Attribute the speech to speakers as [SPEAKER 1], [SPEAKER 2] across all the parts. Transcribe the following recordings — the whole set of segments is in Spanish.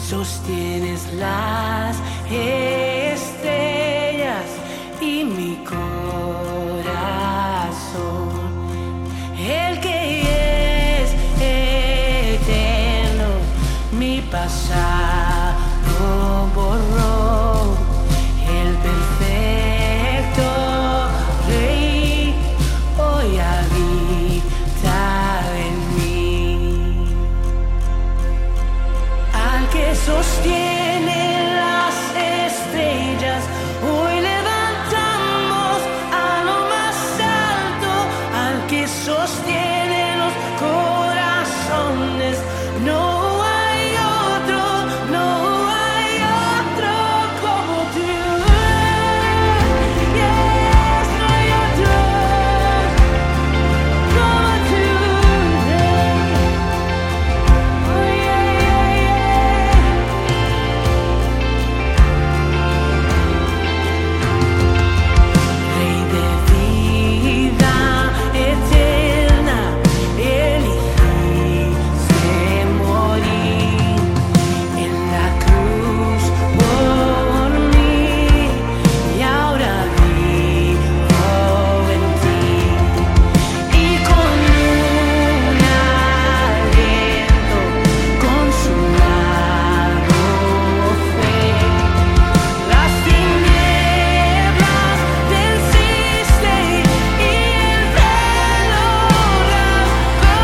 [SPEAKER 1] sostienes las estrellas y mi corazón. El que es eterno, mi pasado borró. El perfecto Rey hoy habita en mí. Al que sostiene las estrellas, hoy levantamos a lo más alto. Al que sostiene los corazones, no hay otro, no hay otro como tú. Yes, no hay otro como tú. Oh, yeah, yeah, yeah. Rey de vida eterna, elegiste morir en la cruz por mí, y ahora vivo en ti. Y con un aliento consumado fue. Las tinieblas venciste y el velo rasgó.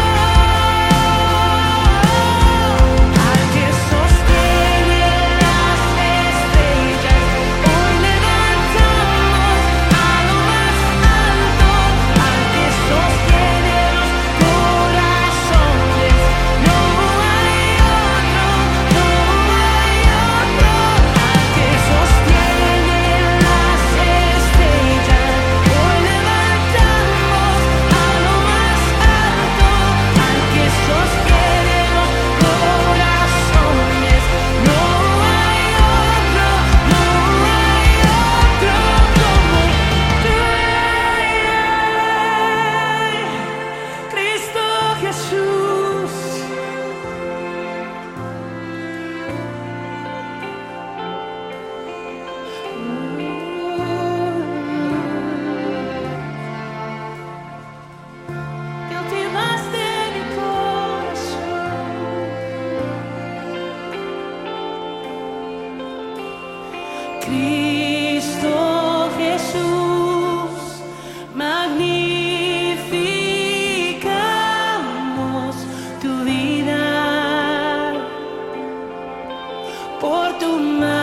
[SPEAKER 1] Al que sostiene las estrellas, hoy levantamos a lo más alto. Al que sostiene los corazones, no hay otro, no hay otro. Al que sostiene las estrellas, hoy levantamos a lo más alto. Al que sostiene los corazones, no hay otro, no hay otro como tú. Cristo Jesús. Cautivaste mi corazón. Cristo Jesús, magnificamos tu vida por tu mano.